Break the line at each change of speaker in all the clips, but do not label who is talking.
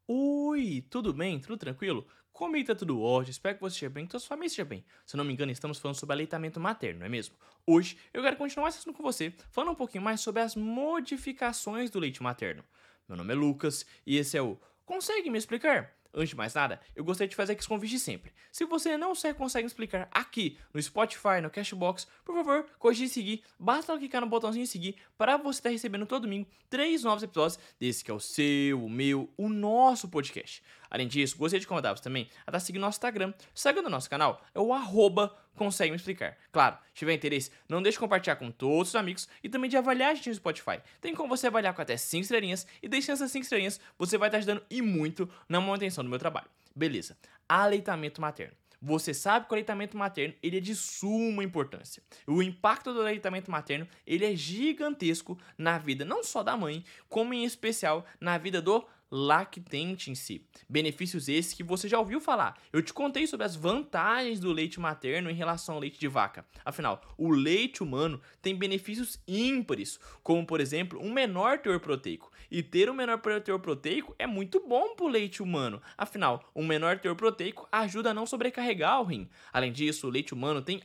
Oi, tudo bem? Tudo tranquilo? Comigo tá tudo ótimo, espero que você esteja bem, que sua família esteja bem. Se eu não me engano, estamos falando sobre aleitamento materno, não é mesmo? Hoje eu quero continuar esse assunto com você, falando um pouquinho mais sobre as modificações do leite materno. Meu nome é Lucas e esse é o Consegue me explicar? Antes de mais nada, eu gostaria de fazer aqui esse convite de sempre. Se você não consegue me explicar aqui no Spotify, no Cashbox, por favor, cogite seguir. Basta clicar no botãozinho seguir para você estar recebendo todo domingo 3 novos episódios desse que é o seu, o meu, o nosso podcast. Além disso, gostaria de convidar você também a estar seguindo nosso Instagram. Seguindo o nosso canal é o Consegue Me Explicar. Claro, se tiver interesse, não deixe de compartilhar com todos os amigos e também de avaliar a gente no Spotify. Tem como você avaliar com até 5 estrelinhas e deixando essas 5 estrelinhas, você vai estar ajudando e muito na manutenção do meu trabalho. Beleza. Aleitamento materno. Você sabe que o aleitamento materno ele é de suma importância. O impacto do aleitamento materno ele é gigantesco na vida não só da mãe, como em especial na vida do lactente em si. Benefícios esses que você já ouviu falar. Eu te contei sobre as vantagens do leite materno em relação ao leite de vaca. Afinal, o leite humano tem benefícios ímpares, como por exemplo, um menor teor proteico. E ter um menor teor proteico é muito bom para o leite humano. Afinal, um menor teor proteico ajuda a não sobrecarregar o rim. Além disso, o leite humano tem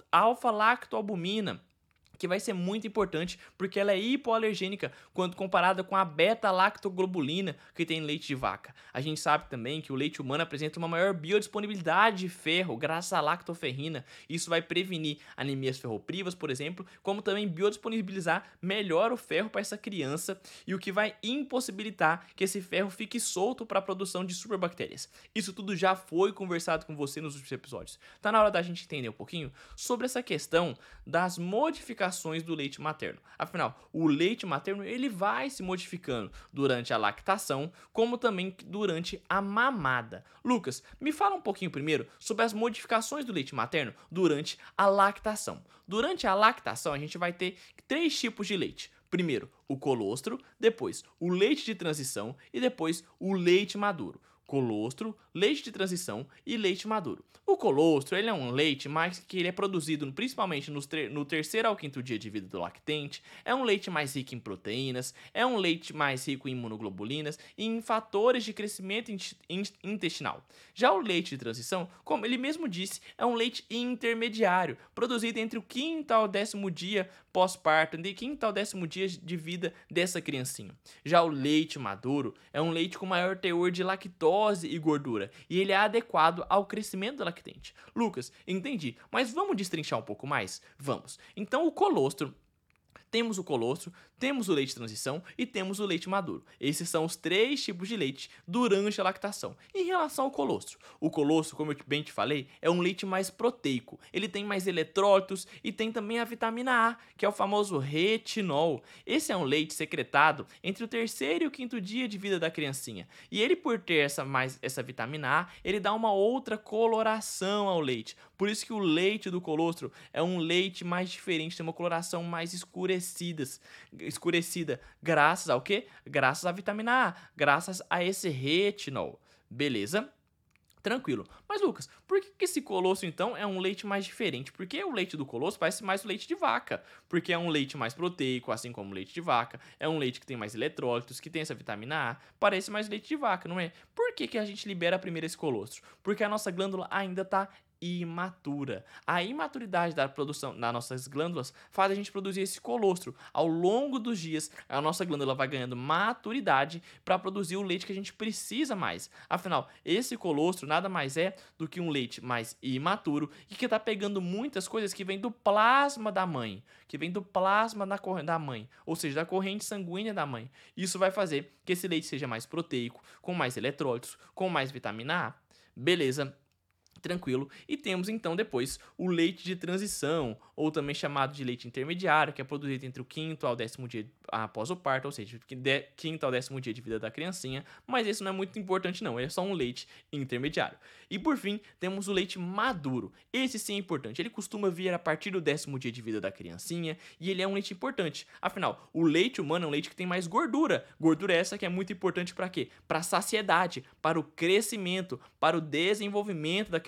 alfa-lactoalbumina, que vai ser muito importante porque ela é hipoalergênica quando comparada com a beta-lactoglobulina que tem no leite de vaca. A gente sabe também que o leite humano apresenta uma maior biodisponibilidade de ferro graças à lactoferrina. Isso vai prevenir anemias ferroprivas, por exemplo, como também biodisponibilizar melhor o ferro para essa criança e o que vai impossibilitar que esse ferro fique solto para a produção de superbactérias. Isso tudo já foi conversado com você nos últimos episódios. Tá na hora da gente entender um pouquinho sobre essa questão das modificações do leite materno. Afinal, o leite materno ele vai se modificando durante a lactação, como também durante a mamada. Lucas, me fala um pouquinho primeiro sobre as modificações do leite materno durante a lactação. Durante a lactação, a gente vai ter 3 tipos de leite. Primeiro, o colostro, depois o leite de transição e depois o leite maduro. Colostro, leite de transição e leite maduro. O colostro ele é um leite mais que ele é produzido principalmente no terceiro ao quinto dia de vida do lactente. É um leite mais rico em proteínas, é um leite mais rico em imunoglobulinas e em fatores de crescimento intestinal. Já o leite de transição, como ele mesmo disse, é um leite intermediário, produzido entre o quinto ao 10º dia pós-parto, de quinto ao 10º dia de vida dessa criancinha. Já o leite maduro é um leite com maior teor de lactose e gordura, e ele é adequado ao crescimento do lactente. Lucas, entendi, mas vamos destrinchar um pouco mais? Vamos. Então o colostro temos o colostro, temos o leite de transição e temos o leite maduro. Esses são os 3 tipos de leite durante a lactação. Em relação ao colostro, o colostro, como eu bem te falei, é um leite mais proteico. Ele tem mais eletrólitos e tem também a vitamina A, que é o famoso retinol. Esse é um leite secretado entre o terceiro e o quinto dia de vida da criancinha. E ele, por ter essa vitamina A, ele dá uma outra coloração ao leite. Por isso que o leite do colostro é um leite mais diferente, tem uma coloração mais escurecida, graças ao quê? Graças à vitamina A, graças a esse retinol. Beleza? Tranquilo. Mas Lucas, por que esse colostro então é um leite mais diferente? Porque o leite do colostro parece mais o leite de vaca, porque é um leite mais proteico, assim como o leite de vaca, é um leite que tem mais eletrólitos, que tem essa vitamina A, parece mais leite de vaca, não é? Por que a gente libera primeiro esse colostro? Porque a nossa glândula ainda está imatura. A imaturidade da produção das nossas glândulas faz a gente produzir esse colostro. Ao longo dos dias, a nossa glândula vai ganhando maturidade para produzir o leite que a gente precisa mais. Afinal, esse colostro nada mais é do que um leite mais imaturo e que está pegando muitas coisas que vêm do plasma da mãe, que vem do plasma da mãe, ou seja, da corrente sanguínea da mãe. Isso vai fazer que esse leite seja mais proteico, com mais eletrólitos, com mais vitamina A. Beleza? Tranquilo. E temos então depois o leite de transição, ou também chamado de leite intermediário, que é produzido entre o quinto ao 10º dia após o parto, ou seja, quinto ao 10º dia de vida da criancinha, mas esse não é muito importante não, ele é só um leite intermediário. E por fim, temos o leite maduro. Esse sim é importante, ele costuma vir a partir do 10º dia de vida da criancinha, e ele é um leite importante. Afinal, o leite humano é um leite que tem mais gordura. Gordura essa que é muito importante para quê? Para a saciedade, para o crescimento, para o desenvolvimento da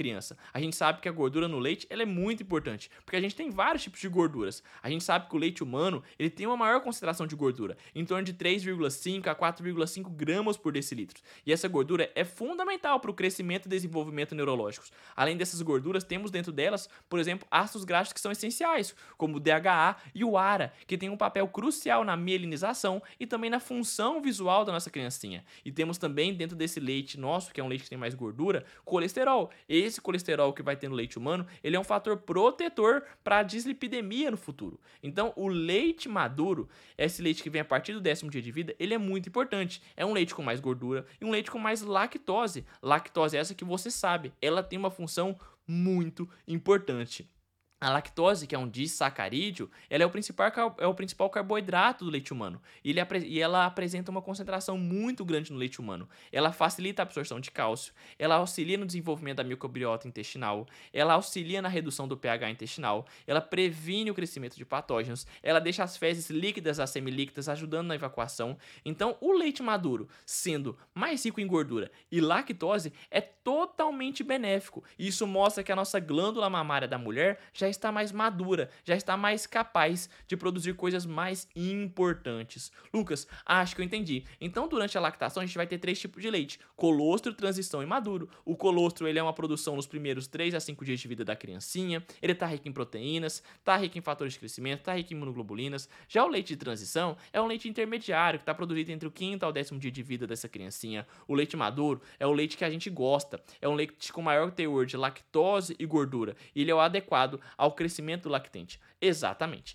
criança. A gente sabe que a gordura no leite ela é muito importante, porque a gente tem vários tipos de gorduras. A gente sabe que o leite humano ele tem uma maior concentração de gordura, em torno de 3,5 a 4,5 gramas por decilitro. E essa gordura é fundamental para o crescimento e desenvolvimento neurológicos. Além dessas gorduras, temos dentro delas, por exemplo, ácidos graxos que são essenciais, como o DHA e o ARA, que tem um papel crucial na mielinização e também na função visual da nossa criancinha. E temos também dentro desse leite nosso, que é um leite que tem mais gordura, colesterol. Esse colesterol que vai ter no leite humano, ele é um fator protetor para a dislipidemia no futuro. Então, o leite maduro, esse leite que vem a partir do 10º dia de vida, ele é muito importante. É um leite com mais gordura e um leite com mais lactose. Lactose é essa que você sabe, ela tem uma função muito importante. A lactose, que é um disacarídeo, ela é o principal carboidrato do leite humano. E ela apresenta uma concentração muito grande no leite humano. Ela facilita a absorção de cálcio, ela auxilia no desenvolvimento da microbiota intestinal, ela auxilia na redução do pH intestinal, ela previne o crescimento de patógenos, ela deixa as fezes líquidas a semilíquidas, ajudando na evacuação. Então, o leite maduro, sendo mais rico em gordura e lactose, é totalmente benéfico. Isso mostra que a nossa glândula mamária da mulher já está mais madura, já está mais capaz de produzir coisas mais importantes. Lucas, acho que eu entendi. Então, durante a lactação, a gente vai ter 3 tipos de leite: colostro, transição e maduro. O colostro, ele é uma produção nos primeiros 3 a 5 dias de vida da criancinha. Ele está rico em proteínas, está rico em fatores de crescimento, está rico em imunoglobulinas. Já o leite de transição é um leite intermediário, que está produzido entre o 5º ao 10º dia de vida dessa criancinha. O leite maduro é o leite que a gente gosta, é um leite com maior teor de lactose e gordura. E ele é o adequado ao crescimento do lactente. Exatamente.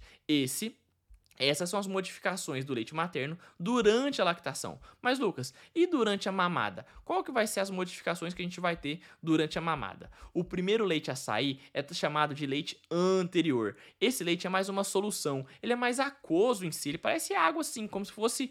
Essas são as modificações do leite materno durante a lactação. Mas, Lucas, e durante a mamada? Qual que vai ser as modificações que a gente vai ter durante a mamada? O primeiro leite a sair é chamado de leite anterior. Esse leite é mais uma solução. Ele é mais aquoso em si. Ele parece água, assim, como se fosse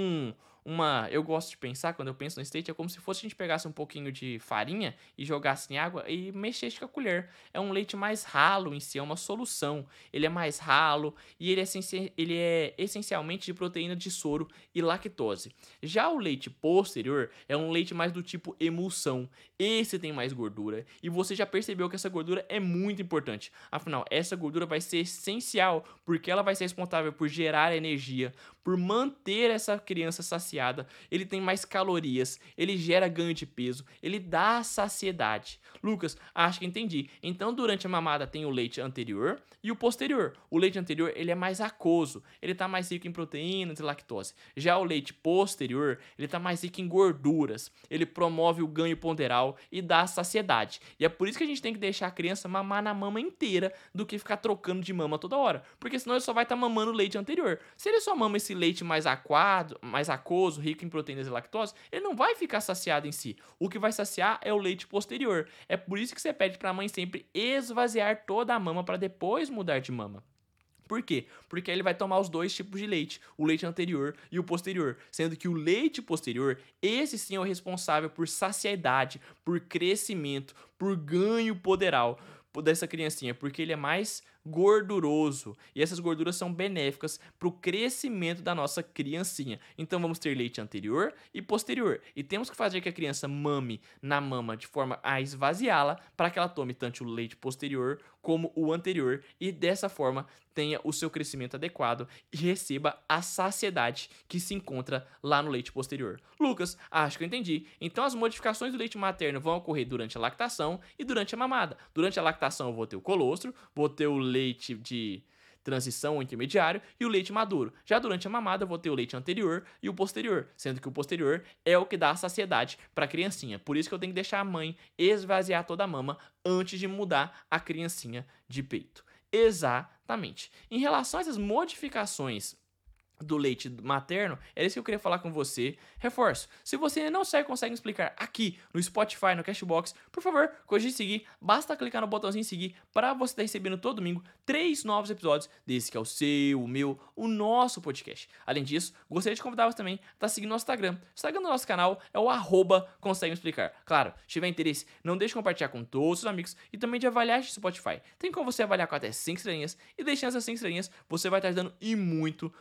eu gosto de pensar, quando eu penso no leite, é como se fosse a gente pegasse um pouquinho de farinha e jogasse em água e mexesse com a colher. É um leite mais ralo em si, é uma solução. Ele é mais ralo e ele é essencialmente de proteína de soro e lactose. Já o leite posterior é um leite mais do tipo emulsão. Esse tem mais gordura e você já percebeu que essa gordura é muito importante. Afinal, essa gordura vai ser essencial porque ela vai ser responsável por gerar energia, por manter essa criança saciada. Ele tem mais calorias, ele gera ganho de peso, ele dá saciedade. Lucas, acho que entendi. Então, durante a mamada tem o leite anterior e o posterior. O leite anterior, ele é mais aquoso, ele tá mais rico em proteínas e lactose. Já o leite posterior, ele tá mais rico em gorduras. Ele promove o ganho ponderal e dá saciedade. E é por isso que a gente tem que deixar a criança mamar na mama inteira do que ficar trocando de mama toda hora, porque senão ele só vai estar mamando o leite anterior. Se ele só mama esse leite mais aquado, mais aquoso, rico em proteínas e lactose, ele não vai ficar saciado em si. O que vai saciar é o leite posterior. É por isso que você pede para a mãe sempre esvaziar toda a mama para depois mudar de mama. Por quê? Porque ele vai tomar os 2 tipos de leite, o leite anterior e o posterior, sendo que o leite posterior, esse sim é o responsável por saciedade, por crescimento, por ganho poderal dessa criancinha, porque ele é mais gorduroso e essas gorduras são benéficas para o crescimento da nossa criancinha. Então vamos ter leite anterior e posterior e temos que fazer que a criança mame na mama de forma a esvaziá-la para que ela tome tanto o leite posterior como o anterior e dessa forma tenha o seu crescimento adequado e receba a saciedade que se encontra lá no leite posterior. Lucas, acho que eu entendi. Então as modificações do leite materno vão ocorrer durante a lactação e durante a mamada. Durante a lactação eu vou ter o colostro, vou ter o leite de transição ou intermediário e o leite maduro. Já durante a mamada eu vou ter o leite anterior e o posterior, sendo que o posterior é o que dá a saciedade para a criancinha. Por isso que eu tenho que deixar a mãe esvaziar toda a mama antes de mudar a criancinha de peito. Exatamente. Em relação a essas modificações do leite materno, era isso que eu queria falar com você. Reforço, se você ainda não consegue explicar aqui no Spotify, no Cashbox, por favor, cogite seguir, basta clicar no botãozinho seguir para você estar recebendo todo domingo 3 novos episódios desse que é o seu, o meu, o nosso podcast. Além disso, gostaria de convidar você também a estar seguindo nosso Instagram. O Instagram do nosso canal é o @consegue explicar. Claro, se tiver interesse, não deixe de compartilhar com todos os seus amigos e também de avaliar este Spotify. Tem como você avaliar com até 5 estrelinhas e deixando essas 5 estrelinhas, você vai estar ajudando e muito na manutenção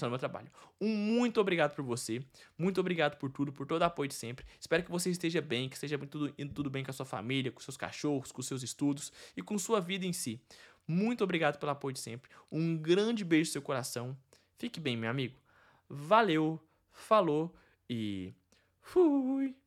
atenção no meu trabalho. Um muito obrigado por você, muito obrigado por tudo, por todo o apoio de sempre. Espero que você esteja bem, que esteja indo tudo bem com a sua família, com seus cachorros, com seus estudos e com sua vida em si. Muito obrigado pelo apoio de sempre. Um grande beijo no seu coração. Fique bem, meu amigo. Valeu, falou e fui!